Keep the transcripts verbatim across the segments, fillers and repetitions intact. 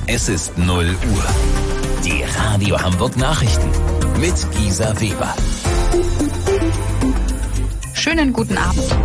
Es ist null Uhr. Die Radio Hamburg Nachrichten mit Gisa Weber. Schönen guten Abend.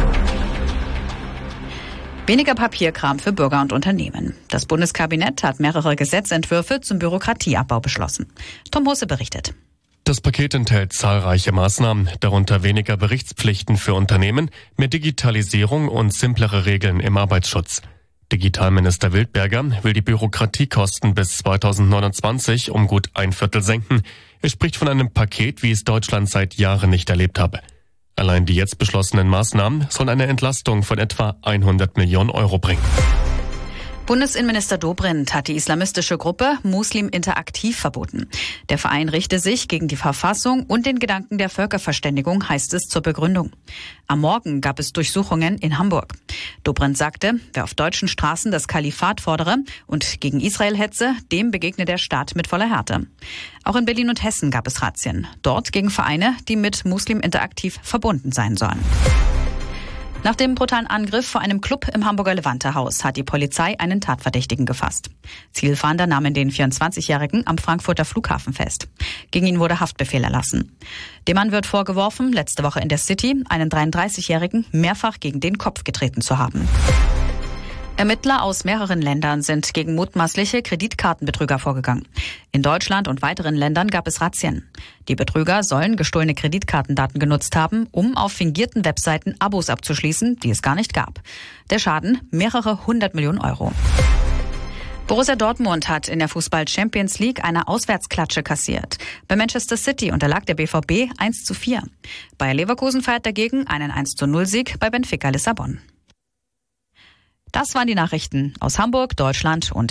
Weniger Papierkram für Bürger und Unternehmen. Das Bundeskabinett hat mehrere Gesetzentwürfe zum Bürokratieabbau beschlossen. Tom Husse berichtet. Das Paket enthält zahlreiche Maßnahmen, darunter weniger Berichtspflichten für Unternehmen, mehr Digitalisierung und simplere Regeln im Arbeitsschutz. Digitalminister Wildberger will die Bürokratiekosten bis zweitausendneunundzwanzig um gut ein Viertel senken. Er spricht von einem Paket, wie es Deutschland seit Jahren nicht erlebt habe. Allein die jetzt beschlossenen Maßnahmen sollen eine Entlastung von etwa hundert Millionen Euro bringen. Bundesinnenminister Dobrindt hat die islamistische Gruppe Muslim Interaktiv verboten. Der Verein richte sich gegen die Verfassung und den Gedanken der Völkerverständigung, heißt es zur Begründung. Am Morgen gab es Durchsuchungen in Hamburg. Dobrindt sagte, wer auf deutschen Straßen das Kalifat fordere und gegen Israel hetze, dem begegne der Staat mit voller Härte. Auch in Berlin und Hessen gab es Razzien. Dort gegen Vereine, die mit Muslim Interaktiv verbunden sein sollen. Nach dem brutalen Angriff vor einem Club im Hamburger Levante-Haus hat die Polizei einen Tatverdächtigen gefasst. Zielfahnder nahmen den vierundzwanzigjährigen am Frankfurter Flughafen fest. Gegen ihn wurde Haftbefehl erlassen. Dem Mann wird vorgeworfen, letzte Woche in der City einen dreiunddreißigjährigen mehrfach gegen den Kopf getreten zu haben. Ermittler aus mehreren Ländern sind gegen mutmaßliche Kreditkartenbetrüger vorgegangen. In Deutschland und weiteren Ländern gab es Razzien. Die Betrüger sollen gestohlene Kreditkartendaten genutzt haben, um auf fingierten Webseiten Abos abzuschließen, die es gar nicht gab. Der Schaden mehrere hundert Millionen Euro. Borussia Dortmund hat in der Fußball-Champions League eine Auswärtsklatsche kassiert. Bei Manchester City unterlag der B V B eins zu vier. Bayer Leverkusen feiert dagegen einen eins zu null Sieg bei Benfica Lissabon. Das waren die Nachrichten aus Hamburg, Deutschland und